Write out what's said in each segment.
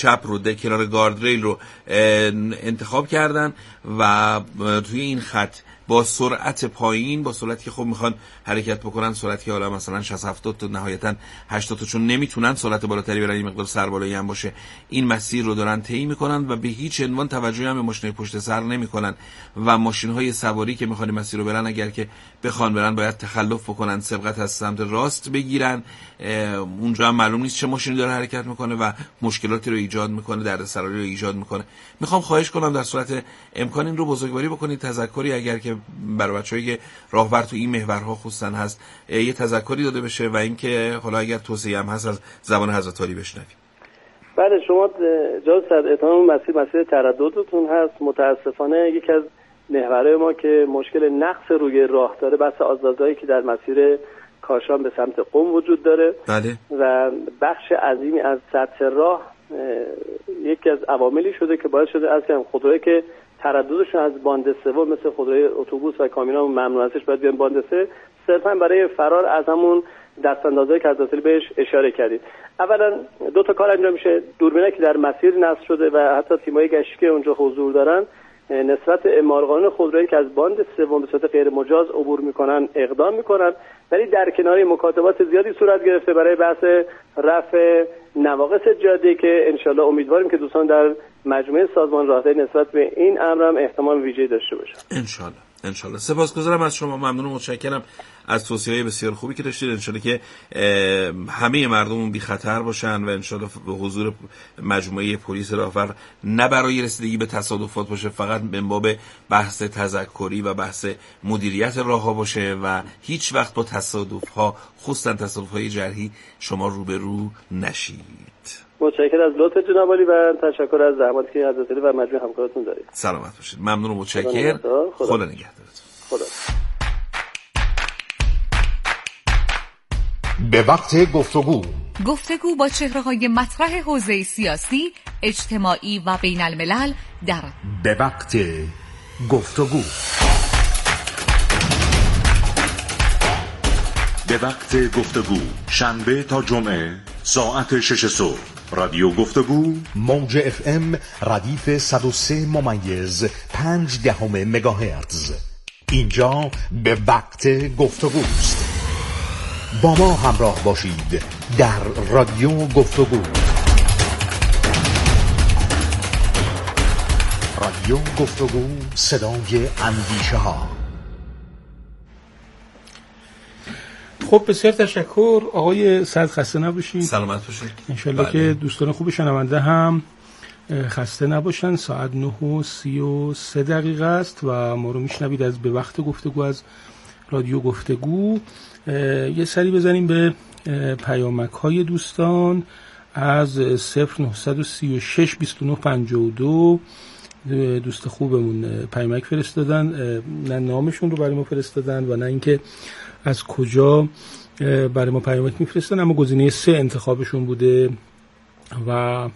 چپ رو در کنار گاردریل رو انتخاب کردن و توی این خط با سرعت پایین، با سرعتی که خب میخوان حرکت بکنن، سرعتی که حالا مثلا 60-70 تا نهایتا 80 تا، چون نمیتونن سرعت بالاتری برن، این مقدار سربالایی هم باشه، این مسیر رو دارن طی میکنن و به هیچ عنوان توجهی هم به ماشین‌های پشت سر نمیکنن و ماشین‌های سواری که میخوان مسیر رو برن، اگر که بخوان برن باید تخلف بکنن، سبقت از سمت راست بگیرن. اونجا هم معلوم نیست چه ماشینی داره حرکت میکنه و مشکلاتی رو ایجاد میکنه، دردسرایی رو ایجاد میکنه. میخوام خواهش کنم در صورت امکان این رو بزرگواری بکنید، تذکری اگر که برای بچه‌ای که راهبر تو این محورها خصوصا هست یه تذکری داده بشه و اینکه حالا اگر توصیه هم هست از زبان حضرت عالی بشنویم. بله، شما جز اتهام مسیر ترددتون هست. متاسفانه یکی از محورهای ما که مشکل نقص روی راه داره، بحث آزادایی که در مسیر کاشان به سمت قم وجود داره. بله. و بخش عظیمی از سطح راه یکی از عواملی شده که باعث شده از خودرویی که ترددشون از باند سوم مثل خودروی اتوبوس و کامیون ممنوع هستش باید بیان باند سه، صرفا برای فرار از همون دستاندازهای که از داخل بهش اشاره کردید. اولا دو تا کار انجام میشه. دوربینایی که در مسیر نصب شده و حتی تیمای گشتی که اونجا حضور دارن نسبت اعمال قانون خودرویی که از باند سوم به صورت غیر مجاز عبور میکنن اقدام میکنن، ولی در کنار مکاتبات زیادی صورت گرفته برای بحث رفع نواقص جاده که انشالله امیدواریم که دوستان در مجموعه سازمان راهداری نسبت به این امر هم احتمال ویژه‌ای داشته باشن. انشالله. سپاسگزارم از شما، ممنون و متشکرم از توصیه‌های بسیار خوبی که داشتید. انشالله که همه مردمون بی خطر باشن و انشالله به حضور مجموعه پلیس راهور نه برای رسیدگی به تصادفات باشه، فقط من باب بحث تذکری و بحث مدیریت راهها باشه و هیچ وقت با تصادف‌ها، خصوصا تصادف‌های جرحی، شما روبرو نشید. متشکرم از لطف جناب عالی و تشکر از زحماتی که حضرت علی و مجموعه همکارتون دارید. سلامت باشید. ممنون و متشکرم. خدا نگهدارتون. خدا. به وقت گفتگو با چهره‌های مطرح حوزه سیاسی، اجتماعی و بین الملل در به وقت گفتگو. به وقت گفتگو، شنبه تا جمعه ساعت 6 صبح. رادیو گفتگو، موج FM ردیف 103.5 مگاهرتز. اینجا به وقت گفتگوست. با ما همراه باشید در رادیو گفتگو. رادیو گفتگو، صدای اندیشه ها. خب بسیار تشکر آقای سعد، خسته نباشید. سلامت باشید. انشالله که دوستان خوب شنونده هم خسته نباشن. ساعت 9:33 است و ما رو میشنوید از به وقت گفتگو از رادیو گفتگو. یه سری بزنیم به پیامک های دوستان از 0936 2952. دوست خوبمون پیامک فرستادن، نه نامشون رو برای ما فرستادن و نه اینکه از کجا برای ما پیامک میفرستن، اما گزینه 3 انتخابشون بوده و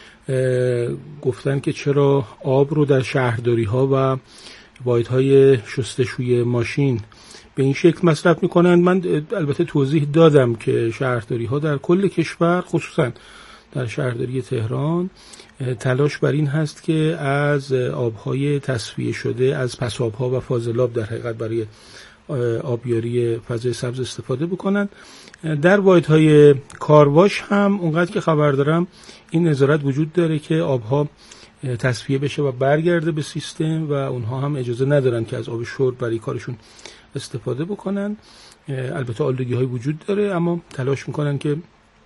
گفتن که چرا آب رو در شهرداری ها و واحدهای شستشوی ماشین به این شکل مصرف میکنن. من البته توضیح دادم که شهرداری ها در کل کشور، خصوصا در شهرداری تهران، تلاش بر این هست که از آبهای تصفیه شده، از پسابها و فاضلاب در حقیقت برای آبیاری فضای سبز استفاده بکنن. در واحدهای کارواش هم اونقدر که خبر دارم این نظارت وجود داره که آبها تصفیه بشه و برگرده به سیستم و اونها هم اجازه ندارن که از آب شرب برای کارشون استفاده بکنن. البته آلودگی های وجود داره اما تلاش میکنن که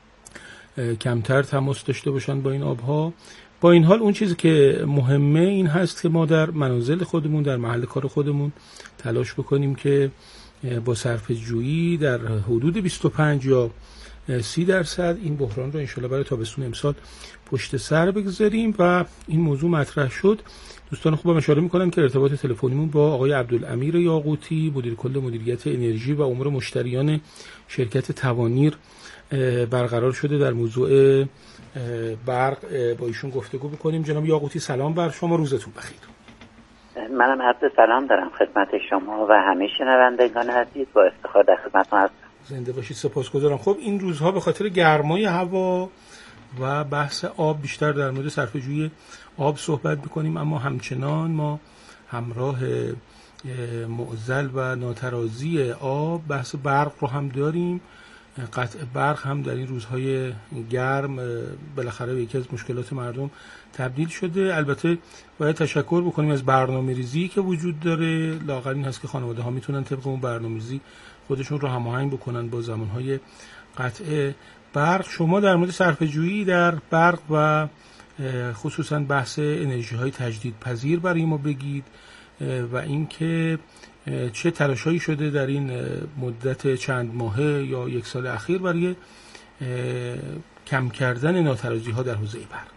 کمتر تماس داشته باشن با این آبها. با این حال اون چیزی که مهمه این هست که ما در منازل خودمون، در محل کار خودمون تلاش بکنیم که با صرفه جویی در حدود 25 یا 30% این بحران رو انشالله برای تابستون امسال پشت سر بگذاریم. و این موضوع مطرح شد. دوستان خوبم اشاره میکنن که ارتباط تلفنیمون با آقای عبدالامیر یاقوتی، مدیر کل مدیریت انرژی و امور مشتریان شرکت توانیر برقرار شده. در موضوع برق با ایشون گفتگو بکنیم. جناب یاقوتی سلام بر شما، روزتون بخیر. منم عرض سلام دارم خدمت شما و همه شنوندگان عزیز، با افتخار در خدمتتون هستم. زنده باشید، سپاسگزارم. خب این روزها به خاطر گرمای هوا و بحث آب بیشتر در مورد صرفه‌جویی آب صحبت می‌کنیم، اما همچنان ما همراه معضل و ناترازی آب بحث برق رو هم داریم. قطع برق هم در این روزهای گرم بالاخره یکی از مشکلات مردم تبدیل شده. البته باید تشکر بکنیم از برنامه‌ریزی که وجود داره. لااقل این هست که خانواده ها میتونن طبق اون برنامه‌ریزی خودشون رو هماهنگ بکنن با زمانهای قطع برق. شما در مورد صرفه‌جویی در برق و خصوصا بحث انرژی‌های تجدیدپذیر برای ما بگید و اینکه چه تلاشایی شده در این مدت چند ماهه یا یک سال اخیر برای کم کردن ناترازی‌ها در حوزه برق.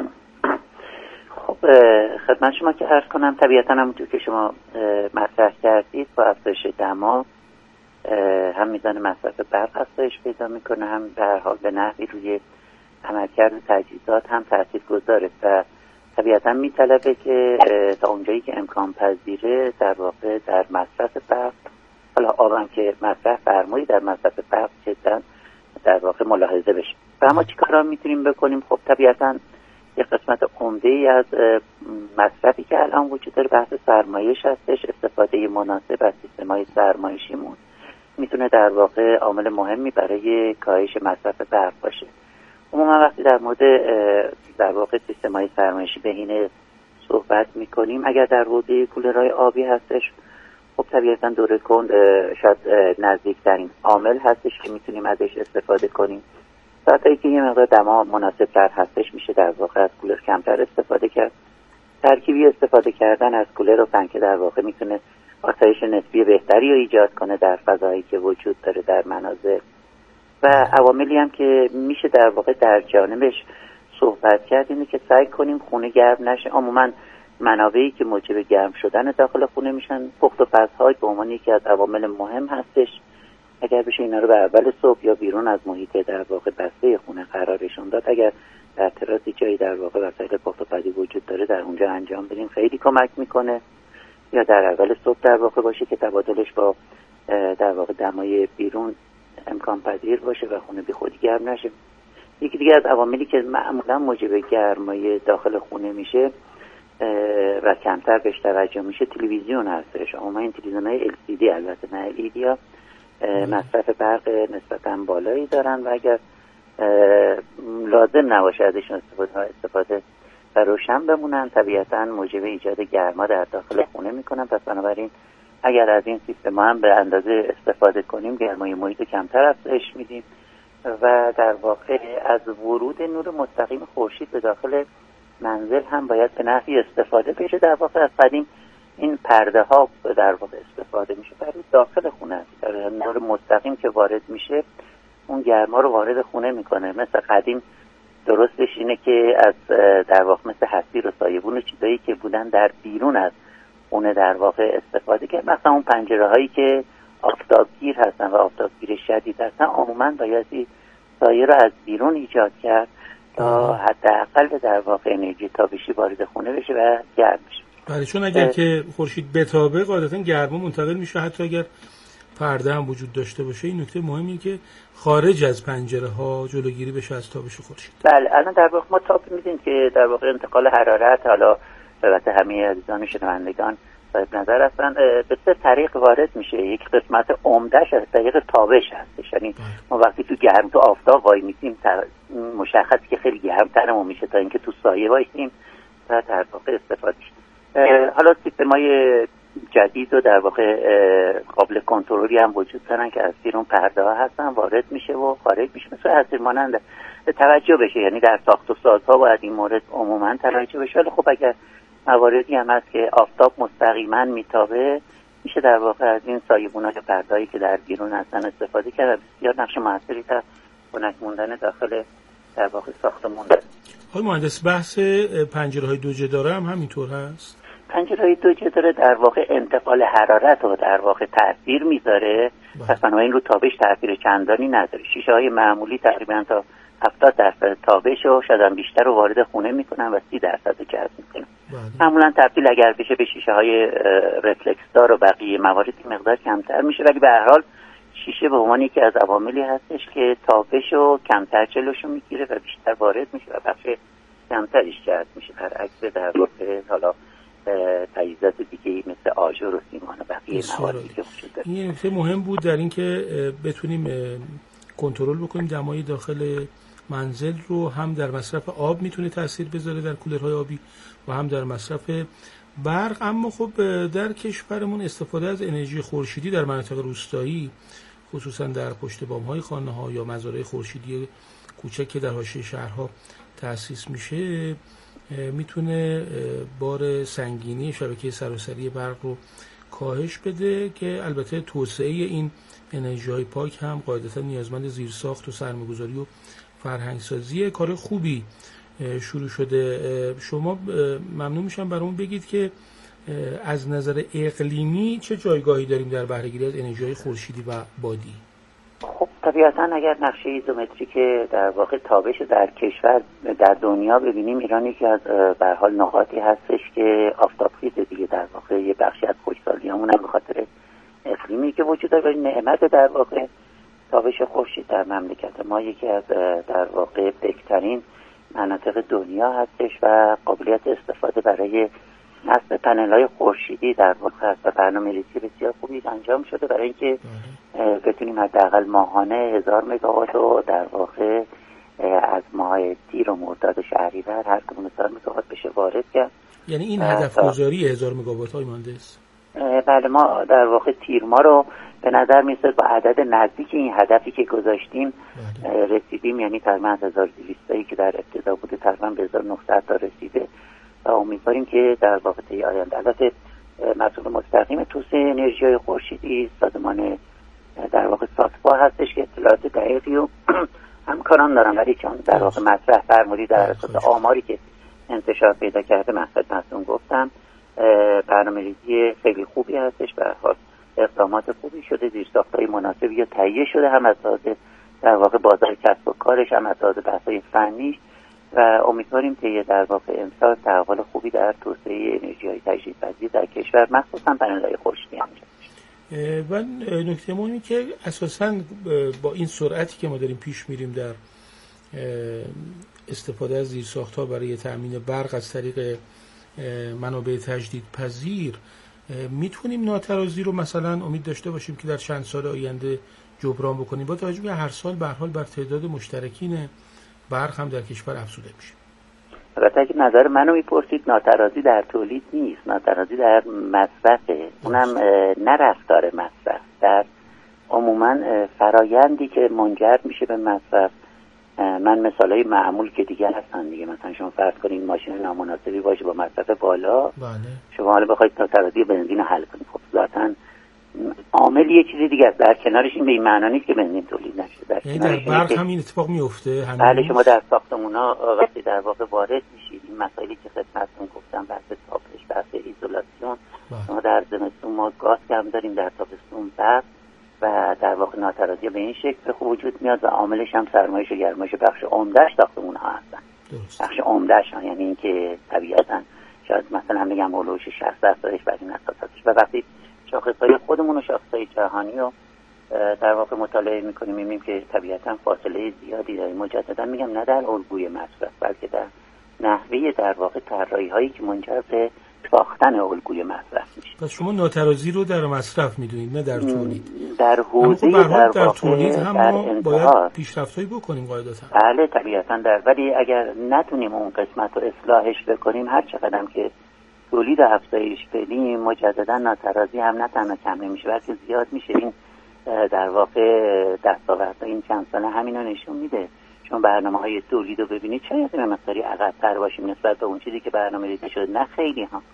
خب خدمت شما که عرض کنم، طبیعتاً همونطور که شما مطرح کردید با افزایش دما هم میزان مصرف برق افزایش پیدا میکنه، هم به هر حال به نحوی روی عملکرد تجهیزات هم تاثیرگذاره و طبیعتاً میطلبه که تا اونجایی که امکان پذیره در واقع در مصرف برق، حالا آبم که مصرف فرمایی در مصرف برق جداً در واقع ملاحظه بشه. و اما چی کارا میتونیم بکنیم؟ خب طبیعتاً یک قسمت عمده‌ای از مصرفی که الان وجود داره بحث سرمایش هستش. استفاده مناسب از سیستم‌های سرمایشیمون میتونه در واقع عامل مهمی برای کاهش مصرف برق باشه. عموما وقتی در مورد در واقع سیستم‌های سرمایشی بهینه صحبت می‌کنیم، اگر در حوزه کولرهای آبی هستش، خب طبیعتاً دوره کند شاید نزدیکترین عامل هستش که میتونیم ازش استفاده کنیم. ساعتایی که یه مقدار دما مناسب‌تر هستش میشه در واقع از کولر کمتر استفاده کرد. ترکیبی استفاده کردن از کولر و پنکه در واقع میتونه آسایش نسبی بهتری رو ایجاد کنه در فضایی که وجود داره در منازل. و عواملی هم که میشه در واقع در جانبش صحبت کرد اینه که سعی کنیم خونه گرم نشه. عموما منابعی که موجب گرم شدن داخل خونه میشن پخت و پزهای به عنوان یکی از عوامل مهم هستش. اگر بشه اینا رو به اول صبح یا بیرون از محیط در واقع بسته خونه قرارشون داد، اگر در تراسی جایی در واقع وسایل پخت و پزی وجود داره در اونجا انجام بدیم خیلی کمک میکنه. یا در اول صبح در واقع باشه که تبادلش با در واقع دمای بیرون امکان پذیر باشه و خونه بی خودی گرم نشه. یکی دیگه از عواملی که معمولا موجب گرمای داخل خونه میشه و کمتر بهش توجه میشه تلویزیون هستش. عموما این تلویزیون‌های LCD البته نه LED ها مصرف برق نسبتاً بالایی دارن و اگر لازم نباشه ازشون استفاده و روشن بمونن طبیعتاً موجب ایجاد گرما در داخل خونه میکنن. پس بنابراین اگر از این سیستم هم به اندازه استفاده کنیم گرمای محیط کمتر افزایش میدیم و در واقع از ورود نور مستقیم خورشید به داخل منزل هم باید به نحوی استفاده بشه. در واقع از قدیم این پرده ها در واقع استفاده میشه برای داخل خونه. نور مستقیم که وارد میشه اون گرما رو وارد خونه میکنه. مثل قدیم درستش اینه که از در واقع مثل حصیر و سایبون و چیزایی که بودن در بیرون از خونه در واقع استفاده کرد. مثلا اون پنجره هایی که آفتابگیر هستن و آفتابگیر شدید هستن عموما بایستی سایه رو از بیرون ایجاد کرد تا حداقل در واقع انرژی تابشی وارد خونه بشه و گرم بشه. بله، چون اگر که خورشید بتابه قاعدتا گرما منتقل میشه حتی اگر پرده هم وجود داشته باشه. این نکته مهمیه که خارج از پنجره ها جلوگیری بشه از تابش خورشید. بله، الان در واقع ما تاب می‌بینیم که در واقع انتقال حرارت حالا البته همه عزیزان شنوندگان صاحب نظر هستن به سه طریق وارد میشه. یک قسمت عمدهش از طریق تابش هستش، یعنی ما وقتی تو گرم تو آفتاب وای میسیم مشخصی که خیلی گرم‌ترمون میشه تا اینکه تو سایه وایسیم و در واقع استفاده حالا سیستم‌های جدید و در واقع قابل کنترلی هم وجود دارن که از بیرون پرده ها هستن وارد میشه و خارج میشه. مثل حصیر مانند توجه بشه، یعنی در ساخت و سازها باید این مورد عموما توجه بشه. ولی خب اگر مواردی هم هست که آفتاب مستقیما میتابه میشه در واقع از این سایبون‌های پرده‌ای که در بیرون هستن استفاده کرد. بسیار نقش موثری در خنک موندن داخل در واقع ساختمان داره. آقای مهندس بحث پنجره‌های دو جداره هم همینطور هست؟ پنجره‌های دو جداره در واقع انتقال حرارت رو در واقع تاثیر میذاره، پس بنابراین رو تابش تاثیر چندانی نداره. شیشه‌های معمولی تقریبا تا 70% تابش و شاید هم بیشتر رو وارد خونه میکنن و 30% رو جذب میکنن. معمولا تبدیل اگر بشه به شیشه‌های رفلکس دار و بقیه موارد مقدار کمتر میشه، ولی به هر حال شیشه به عنوان یکی از عواملی هستش که تابش رو کمتر جلوشو میگیره و بیشتر وارد میشه و بخش کمترش جذب میشه، برعکس در واقع حالا تجهیزات دیگه مثل آجر و سیمان و بقیه مواردی که وجود داره. این نکته مهم بود در این که بتونیم کنترل بکنیم دمای داخل منزل رو، هم در مصرف آب میتونه تاثیر بذاره در کولرهای آبی و هم در مصرف برق. اما خب در کشورمون استفاده از انرژی خورشیدی در مناطق روستایی، خصوصا در پشت بام‌های خانه‌ها یا مزارع خورشیدی کوچک که در حاشیه شهرها تأسیس میشه، میتونه بار سنگینی شبکه سراسری برق رو کاهش بده، که البته توسعه این انرژی‌های پاک هم قاعدتاً نیازمند زیرساخت و سرمایه‌گذاری و فرهنگسازی. کار خوبی شروع شده. شما ممنون میشم برامون بگید که از نظر اقلیمی چه جایگاهی داریم در بهره‌گیری از انرژی‌های خورشیدی و بادی؟ خب طبیعتاً اگر نقشه ایزومتریک در واقع تابش در کشور در دنیا ببینیم، ایران یکی از به هر حال نقاطی هستش که آفتابخیز دیگه، در واقع یه بخشی از خشکسالیامون هم به خاطر اقلیمی که وجود داره، ولی نعمت در واقع تابش خورشید در مملکت ما یکی از در واقع بهترین مناطق دنیا هستش و قابلیت استفاده برای نصب پنل‌های خورشیدی در واقع هست و برنامه‌ریزی بسیار خوبی انجام شده برای اینکه بتونیم حداقل ماهانه 1000 مگاوات رو در واقع از ماه تیر و مرداد و شهریور هر کدوم 1000 مگاوات بشه وارد کرد. یعنی این هدف گذاری 1000 مگاوات های مهندس؟ بله، ما در واقع تیر ما رو به نظر میاد با عدد نزدیک این هدفی که گذاشتیم رسیدیم، یعنی تقریبا از 1200 که در ابتدا بوده تقریبا به 1900 تا رسیده و امیدواریم که در واقع طی آینده، البته مسئول مستقیم توسعه انرژی‌های خورشیدی سازمان در واقع ساتپا هستش که اطلاعات دقیقی و همکاران دارن، ولی چون در واقع مطرح فرمودی در اساس آماری که انتشار پیدا کرده من خدمتتون گفتم، برنامه‌ریزی خیلی خوبی هستش و اقدامات خوبی شده، زیرساخت‌های مناسبی یا تهیه شده، هم از لحاظ در واقع بازار کسب و کارش، هم از لحاظ بحث‌های فنی و امیدواریم که در واقع امسال تحول خوبی در توسعه انرژی‌های تجدیدپذیر در کشور مخصوصا پنل‌های خورشیدی انجام بشه. و نکته مهمی که اساساً با این سرعتی که ما داریم پیش میریم در استفاده از زیرساخت‌ها برای تأمین برق از طریق منابع تجدیدپذیر، میتونیم ناترازی رو مثلا امید داشته باشیم که در چند سال آینده جبران بکنیم، با توجه به هر سال به هر حال بر تعداد مشترکین برق هم در کشور افزوده میشه. البته اگه نظر منو میپرسید، ناترازی در تولید نیست، ناترازی در مصرفه، اونم نه رفتار مصرف، در عموما فرایندی که منجر میشه به مصرف. من مثالای معمول که دیگه هستن دیگه، مثلا شما فرض کنید ماشین نامناسبی باشه با مصرف بالا، بله. شما حالا بخواید ناترازی بنزین رو حل کنید، خب ذاتاً عامل یه چیزی دیگه است، در کنارش این به این معنی نیست که بنزین تولید نشه. یعنی در برق هم این اتفاق میفته. بله، شما در ساختمونا وقتی در واقع وارد میشید، این مسائلی که خدمتتون گفتم، بحث تابش، بحث ایزولاسیون، شما در زمستون ما گاز کم داریم، در تابستون برق و در واقع ناترازی به این شکل خوب وجود میاد و عاملش هم سرمایش و گرمایش بخش عمده‌اش ساختمون‌ها هستن. بخش عمده‌اش یعنی اینکه طبیعتاً شاید مثلا بگم اولوش 60% بر این اساساتش، و وقتی شاخص‌های خودمون و شاخص‌های جهانی رو در واقع مطالعه می‌کنیم می‌بینیم که طبیعتاً فاصله زیادی داره. مجدداً میگم نه در الگوی مصرف، بلکه در نحوه در واقع طراحی‌هایی که منجر به ساختن الگوی مصرف میشه. پس شما ناترازی رو در مصرف میدونید نه در تولید؟ در حوزه در تولید هم ما باید پیشرفت‌هایی بکنیم قاعدتاً. بله طبیعتاً، ولی اگر نتونیم اون قسمت رو اصلاحش بکنیم، هر چقدر که تولید افزایش بدیم، مجددا ناترازی هم نه تنها کم نمیشه بلکه زیاد میشه. این در واقع دستاوردها این چند ساله همینو نشون میده. چون برنامه‌های تولید رو ببینید شاید مقداری عقب‌تر باشیم نسبت به اون چیزی که برنامه‌ریزی شده، نه خیلی هم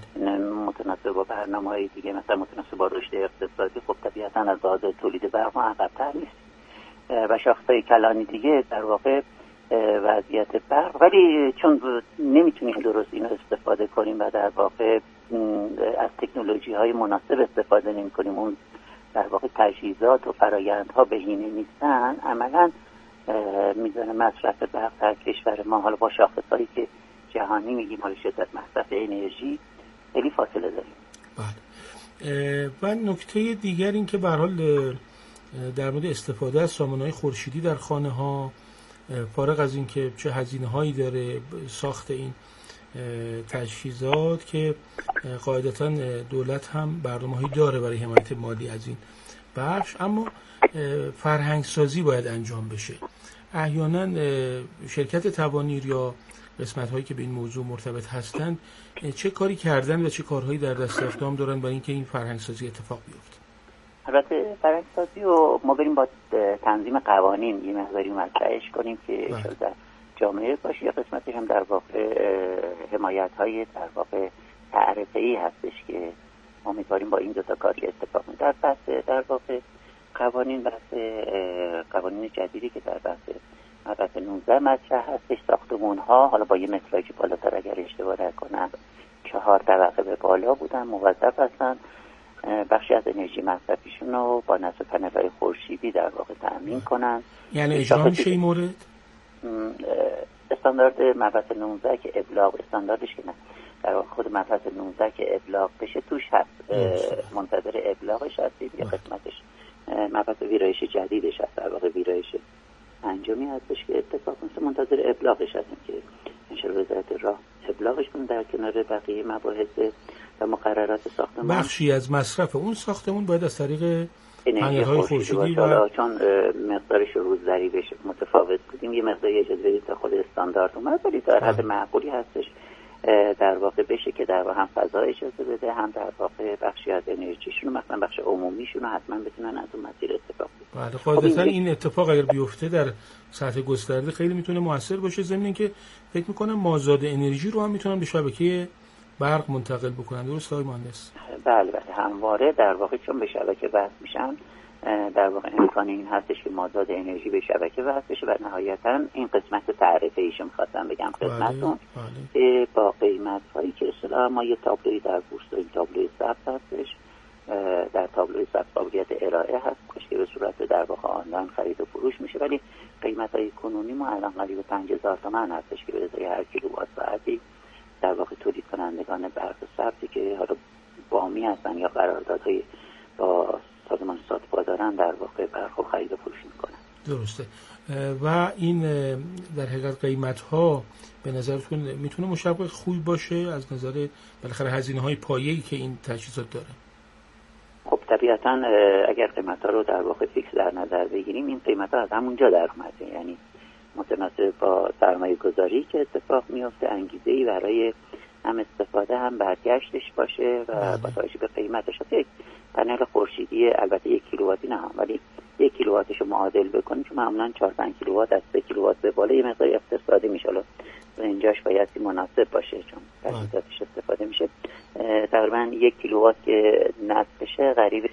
متناسب با برنامه‌های دیگه، مثلا متناسب با رشد اقتصادی، خب طبیعتاً از لحاظ تولید برق ما عقب‌تر نیست و شاخص‌های کلانی دیگه در واقع وضعیت برق، ولی چون نمیتونیم درست اینو استفاده کنیم و در واقع از تکنولوژی‌های مناسب استفاده نمی‌کنیم، اون در واقع تجهیزات و فرآیندها بهینه نیستن، عملاً میزان مصرف برق در کشور ما حالا با شاخص‌هایی که جهانی میگیم حالا شدت مصرف انرژی خیلی فاصله داریم. بله. و نکته دیگر این که به هر حال در مورد استفاده از سامانه‌های خورشیدی در خانه‌ها، فارغ از این که چه هزینه‌هایی داره ساخت این تجهیزات که قاعدتاً دولت هم برنامه‌هایی داره برای حمایت مالی از این بخش، اما فرهنگ سازی باید انجام بشه. احیانا شرکت توانیر یا قسمت‌هایی که به این موضوع مرتبط هستند چه کاری کردن و چه کارهایی در دست اقدام دارن برای اینکه این فرهنگ سازی اتفاق بیفته؟ البته فرهنگ سازی رو ما بریم با تنظیم قوانین یه مقداری مطرحش کنیم که در جامعه باشه، یا قسمتش هم در واقع حمایت‌های در واقع تعرفه‌ای هستش که امیدواریم با این دو تا کاری اتفاق میفته. در واقع قوانین جدیدی که در بحث مبحث 19 مطرح هستش، ساختمان‌ها حالا با یه متراژ بالاتر اگر اشتباه نکنم 4 طبقه به بالا بودن، موظف هستن بخشی از انرژی مصرفیشون رو با نصب پنل‌های خورشیدی در واقع تأمین کنن. یعنی اجرا میشه این مورد؟ استاندارد مبحث 19 که ابلاغ استانداردش که نه در واقع خود مبحث 19 که ابلاغ بشه توش هست، منتظر ابلاغش هستیم یا قسمتش مبحث ویرایش جدیدش هست، در واقع ویرایش انجامی هستش که اتفاق مثل منتظر ابلاغش هستیم که انشاءالله وزارت راه ابلاغش کنه در کنار بقیه مباحث و مقررات ساختمان. بخشی از مصرف اون ساختمون باید از طریق پنل‌های خورشیدی و چون مقدارش روزدری بشه متفاوت بودیم یه مقداری اجازه بدید تا خود استاندارد اومد، ولی در حد معقولی هستش در واقع بشه که در واقع هم فضا اجازه بده، هم در واقع بخشی از انرژیشون مثلا بخش عمومیشون رو حتما بتونن از اون مسیر اتفاق بیفته. بله، قاعدتاً این اتفاق اگر بیفته در سطح گسترده خیلی میتونه موثر باشه، ضمن اینکه فکر میکنم مازاد انرژی رو هم میتونن به شبکه برق منتقل بکنن. درست آقای مهندس؟ بله همواره در واقع چون به شبکه وصل میشن در واقع امکان این هستش که مازاد انرژی به شبکه وصل بشه و نهایتاً این قسمت تعرفه ایشو می‌خواستم بگم خدمتتون که با قیمت‌هایی که اصطلاحاً ما یه تابلوی در بورس داریم، تابلوی ثبت هستش، در تابلوی ثبت قابلیت ارائه هست که به صورت در واقع آنلاین خرید و فروش میشه، ولی قیمت‌های کنونی ما الان قریب 5000 تومان هستش که به ازای هر کیلووات ساعتی در واقع تولید کنندگان برق ثبتی که حالا بامی هستن یا قراردادهای با سازمان صادپا دارن در واقع برق و خرید و فروش میکنن. درسته. و این در حقیقت قیمت‌ها به نظرتون میتونه مشابه خوبی باشه از نظر بالاخره هزینه‌های پایه‌ای که این تجهیزات داره؟ خب طبیعتاً اگر قیمت‌ها رو در واقع فیکس در نظر بگیریم این قیمت‌ها از همونجا در اومده، یعنی متناسب با سرمایه‌گذاری که اتفاق میفته انگیزه‌ای برای هم استفاده هم برگشتش باشه و با توجه به قیمتش. یک پنل خورشیدی البته 1 کیلوواتی نه، ولی 1 کیلوواتش رو معادل بکنیم که معمولا 4-5 کیلووات از 3 کیلووات به بالا یه مقدار اقتصادی میشه، حالا اینجاش باید مناسب باشه چون تجهیزاتش استفاده میشه. تقریبا 1 کیلووات که نصب بشه قریب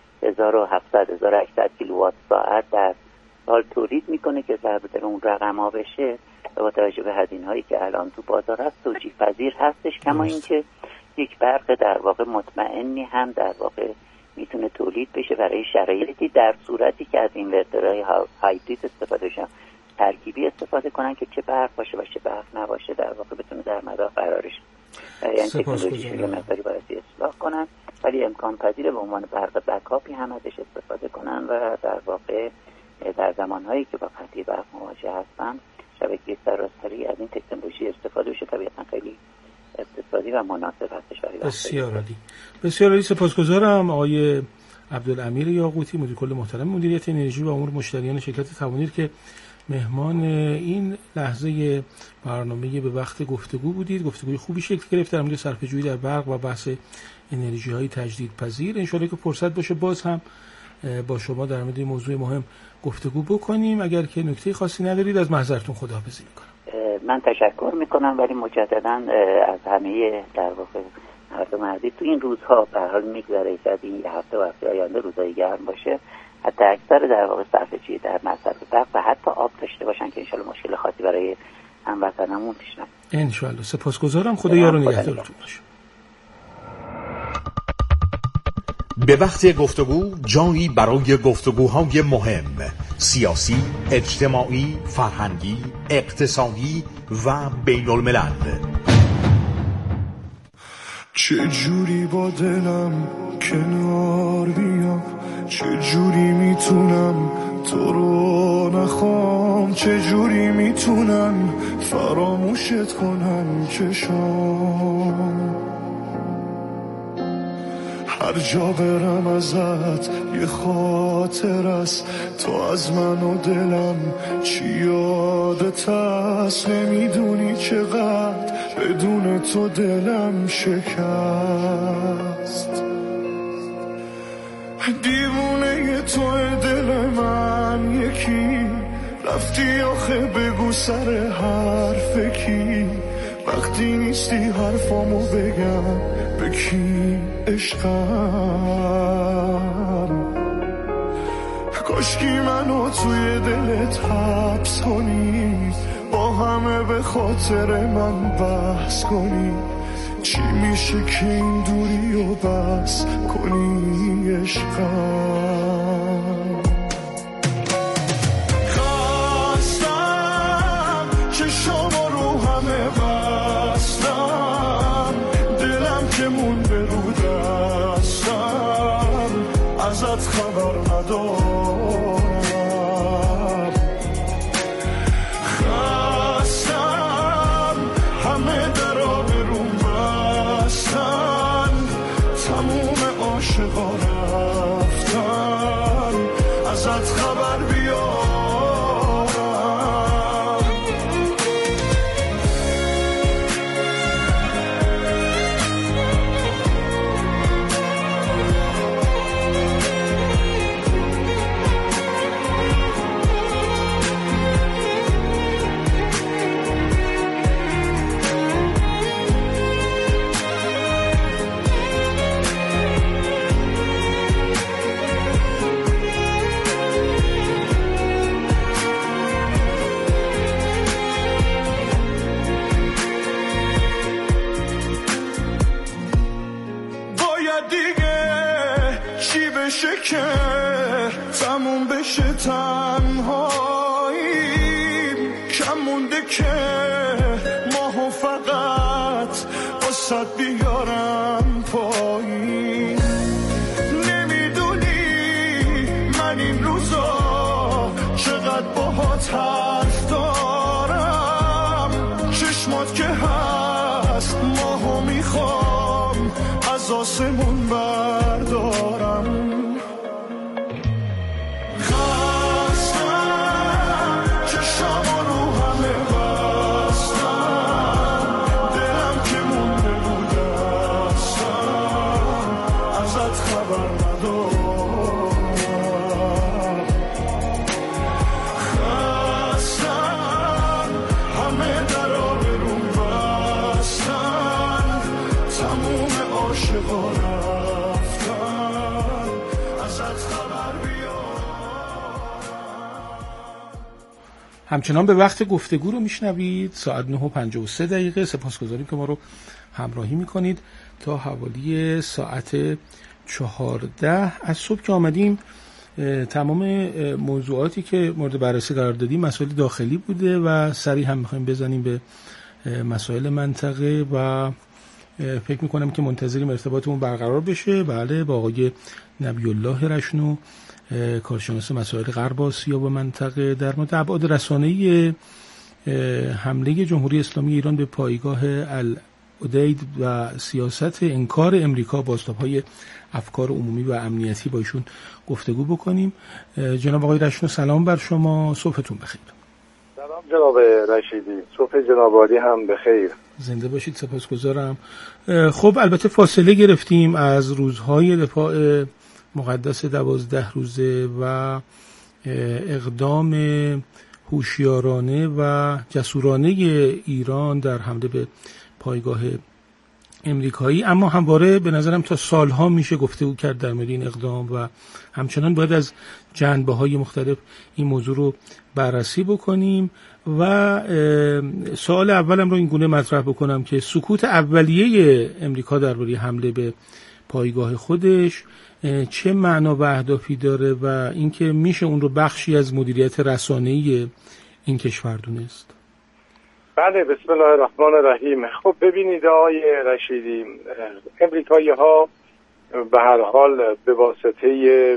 1700-1800 کیلووات ساعت در سال تولید میکنه که ضرب اون رقم ها بشه و با توجه به هزینه‌هایی که الان تو بازار هست توجیه پذیر هستش. کما اینکه یک برق در واقع مطمئنی هم در واقع میتونه تولید بشه برای شرایطی در صورتی که از اینورترهای هایبرید استفاده بشه، ترکیبی استفاده کنن که چه برق باشه و چه برق نباشه در واقع بتونه در مدار قرارش، یعنی تکنولوژیش رو مقداری باید اصلاح کنن، ولی امکان پذیره به عنوان برق بکاپی هم ازش استفاده کنن و در واقع در زمانهایی که با قطعی برق مواجه هستن شبکه سراسری از این تکنولوژی استفاده بشه. طبیعتا خیلی اقتصادی و مناسب هستش برای بسیار عالی. بسیار عالی. سپاسگزارم آقای عبدالامیر یاقوتی، مدیر کل محترم مدیریت انرژی و امور مشتریان شرکت توانیر که مهمان این لحظه برنامه به وقت گفتگو بودید. گفتگوی خوبی شکل گرفت در مورد صرفه‌جویی در برق و بحث انرژی‌های تجدیدپذیر. ان شاءالله که فرصت باشه باز هم با شما در مورد موضوع مهم گفتگو بکنیم. اگر که نکته خاصی ندارید از محضرتون خداحافظی می‌کنم. من تشکر میکنم، ولی مجددا از همه در واقع مردم عزیز تو این روزها به حال میگذره، شاید این یه هفته و هفته آینده روزای گرم باشه، حتی اکثر در واقع صرفه‌جویی در مصرف برق و حتی آب داشته باشن که انشالله مشکل خاصی برای هموطنمون پیش نیاد. انشالله. سپاسگزارم. خدا یار و نگهدارتون باشه. به وقت گفتگو جایی برای گفتگوهای مهم، سیاسی، اجتماعی، فرهنگی، اقتصادی و بین الملل. چه جوری با دلم کنار بیام، چجوری میتونم تو رو نخوام، چجوری میتونم فراموشت کنم چشام. هر جا برم ازت یه خاطر است، تو از من و دلم چی یادت هست. نمیدونی چقدر بدون تو دلم شکست. دیوونه توی دل من یکی، رفتی آخه بگو سر حرف کی. وقتی نیستی حرفامو بگم به کی عشقم. کاشکی منو توی دلت حبس کنی، با همه به خاطر من بحث کنی. چی میشه که این دوری و بس کنی عشقم. خواستم چشامو رو همه بستم، دلم که مونده رو دستم، ازت خبر ندارم. خواستم همه درا برون بستن، تموم عاشقا رفتن، ازت خبر بیارم. که تموم بشه تنهاییم، کم مونده که ماهو فقط واسه بیارم پایین. نمیدونی من این روزا چقدر باهات حرف دارم. چشمات که هست ماهو میخوام از آسمون بردارم. همچنان به وقت گفتگو رو میشنوید. ساعت 9:53. سپاسگزاریم که ما رو همراهی میکنید تا حوالی ساعت 14 از صبح که آمدیم. تمام موضوعاتی که مورد بررسی قرار دادیم مسائل داخلی بوده و سریع هم میخوایم بزنیم به مسائل منطقه و فکر میکنم که منتظریم ارتباطمون برقرار بشه. بله، با آقای نبی الله رشنو، کارشناس مسائل غرب آسیا و منطقه، در مورد ابعاد رسانه‌ای حمله جمهوری اسلامی ایران به پایگاه العدید و سیاست انکار امریکا بازتاب‌های افکار عمومی و امنیتی با ایشون گفتگو بکنیم. جناب آقای رشنو، سلام بر شما، صبحتون بخیر. سلام جناب رشیدی، صبح جناب عالی هم بخیر. زنده باشید، سپاسگزارم. خب البته فاصله گرفتیم از روزهای دفاع مقدس 12 روزه و اقدام هوشیارانه و جسورانه ایران در حمله به پایگاه امریکایی، اما همواره به نظرم تا سالها میشه گفتگو کرد در مورد این اقدام و همچنان باید از جنبه‌های مختلف این موضوع رو بررسی بکنیم. و سوال اولم رو این گونه مطرح بکنم که سکوت اولیه امریکا درباره حمله به پایگاه خودش چه معنا و اهدافی داره و اینکه میشه اون رو بخشی از مدیریت رسانه‌ای این کشور دونست؟ بله، بسم الله الرحمن الرحیم. خب ببینید آقای رشیدی، امریکایی ها به هر حال به واسطه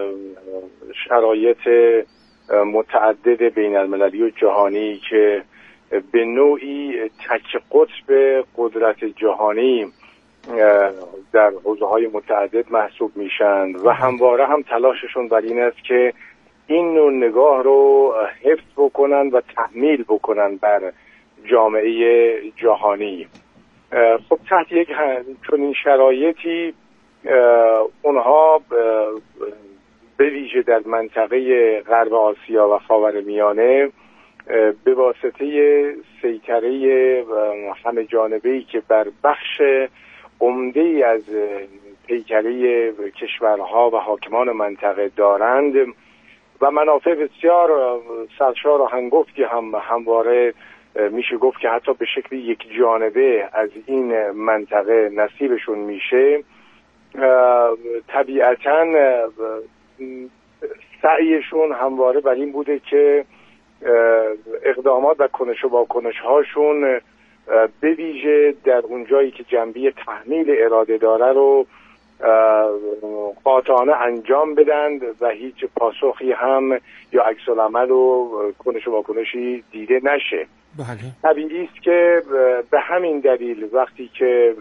شرایط متعدد بین المللی و جهانی که به نوعی تک قطب قدرت جهانی در حوزه‌های متعدد محسوب میشن و همواره هم تلاششون بر این است که این نوع نگاه رو حفظ بکنن و تحمیل بکنن بر جامعه جهانی. خب تحت یک چنین شرایطی اونها به ویژه در منطقه غرب آسیا و خاورمیانه به واسطه سیطره همه جانبه‌ای که بر بخش عمده‌ای از پیکره کشورها و حاکمان منطقه دارند و منافع بسیار سرشار و هنگفتی هم همواره میشه گفت که حتی به شکل یک جانبه از این منطقه نصیبشون میشه، طبیعتاً سعیشون همواره بر این بوده که اقدامات و کنش و واکنش هاشون به ویژه در اون جایی که جنبه تحمیل اراده داره رو قاطعانه انجام بدند و هیچ پاسخی هم یا عکس العمل و کنش و واکنشی دیده نشه. بله. طبیعی است که به همین دلیل وقتی که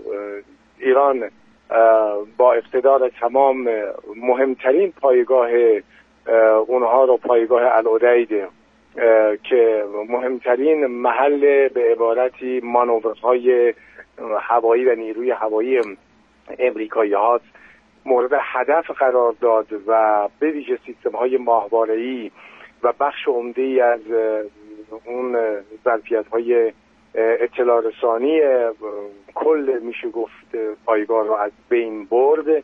ایران با اقتدار تمام مهمترین پایگاه اونها رو پایگاه العدید که مهمترین محل به عبارتی مانورهای هوایی و نیروی هوایی امریکایی هاست مورد هدف قرار داد و به ویژه سیستم های ماهواره‌ای و بخش عمده‌ای از اون ظرفیت های اطلاع رسانی کل میشه گفت پایگاه رو از بین برد.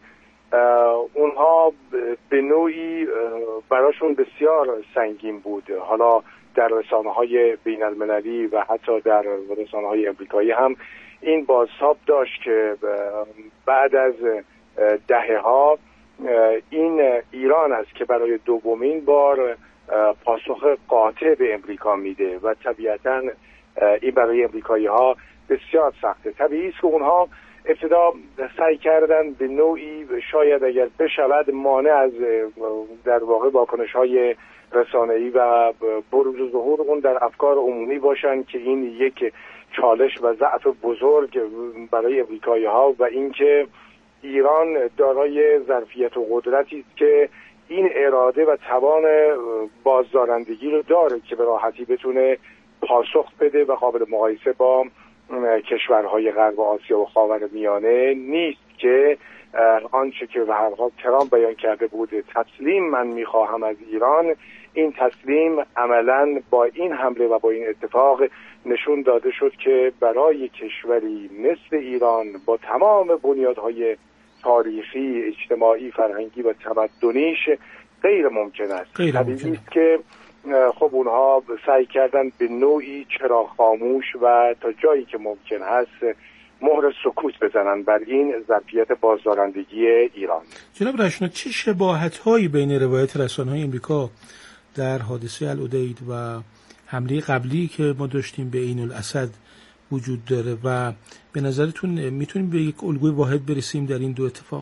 اونها به نوعی براشون بسیار سنگین بود. حالا در رسانه‌های بین المللی و حتی در رسانه‌های امریکایی هم این بازتاب داشت که بعد از دهه‌ها این ایران است که برای دومین بار پاسخ قاطع به امریکا میده و طبیعتاً این برای امریکایی ها بسیار سخته. طبیعی است که اونها ابتدا سعی کردن به نوعی شاید اگر بشود مانع از در واقع واکنش های رسانه‌ای و بروز و ظهور اون در افکار عمومی باشن که این یک چالش و ضعف بزرگ برای امریکایی ها و اینکه ایران دارای ظرفیت و قدرتی است که این اراده و توان بازدارندگی رو داره که به راحتی بتونه پاسخ بده و قابل مقایسه با کشورهای غرب آسیا و خاورمیانه نیست که آنچه که به هر حال ترامپ بیان کرده بود تسلیم من میخواهم از ایران، این تسلیم عملاً با این حمله و با این اتفاق نشون داده شد که برای کشوری مثل ایران با تمام بنیادهای تاریخی، اجتماعی، فرهنگی و تمدنیش غیر ممکن است. طبیعی است که خب اونها سعی کردن به نوعی چراغ خاموش و تا جایی که ممکن هست مهر سکوت بزنن بر این ظرفیت بازدارندگی ایران. جناب رشنا، چه شباهت‌هایی بین روایت رسانه‌های امریکا در حادثه العدید و حمله قبلی که ما داشتیم به عین الاسد وجود داره و به نظرتون میتونیم به یک الگوی واحد برسیم در این دو اتفاق؟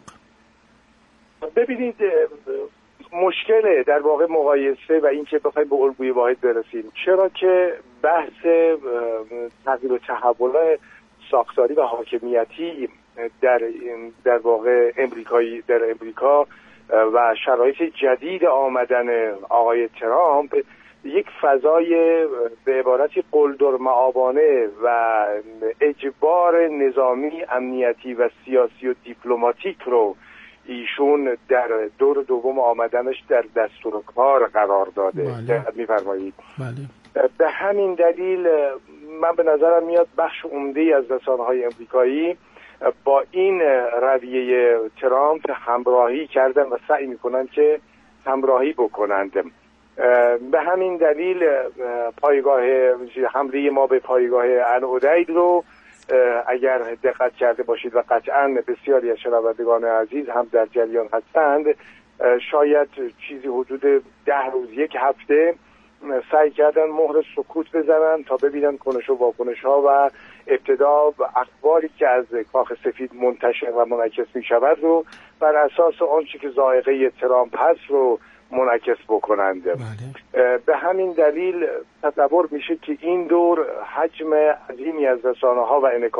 ببینید، مشکل در واقع مقایسه و اینکه بخوایم به الگوی واحد برسیم، چرا که بحث تغییر و تحول ساختاری و حاکمیتی در واقع در امریکا و شرایط جدید آمدن آقای ترامپ یک فضای به عبارتی قلدرمآبانه و اجبار نظامی، امنیتی و سیاسی و دیپلماتیک رو ایشون در دور دوم آمدنش در دستور کار قرار داده. می‌فرمایید. بله. به همین دلیل من به نظرم میاد بخش عمده‌ای از رسانه‌های امریکایی با این رویه ترامپ همراهی کردن و سعی می‌کنند که همراهی بکنند. به همین دلیل حمله ما به پایگاه العدید رو اگر دقت کرده باشید و قطعاً بسیاری از شنوندگان عزیز هم در جریان هستند، شاید چیزی حدود 10 روز، یک هفته سعی کردن مهر سکوت بزنن تا ببینن کنش و واکنش ها و ابتدا اخباری که از کاخ سفید منتشر و منعکس می شود رو بر اساس آنچه که ذائقه ترامپ هست رو منعکس بکنند. به همین دلیل تصور میشه که این دور حجم عظیمی از رسانه‌ها و انعکاس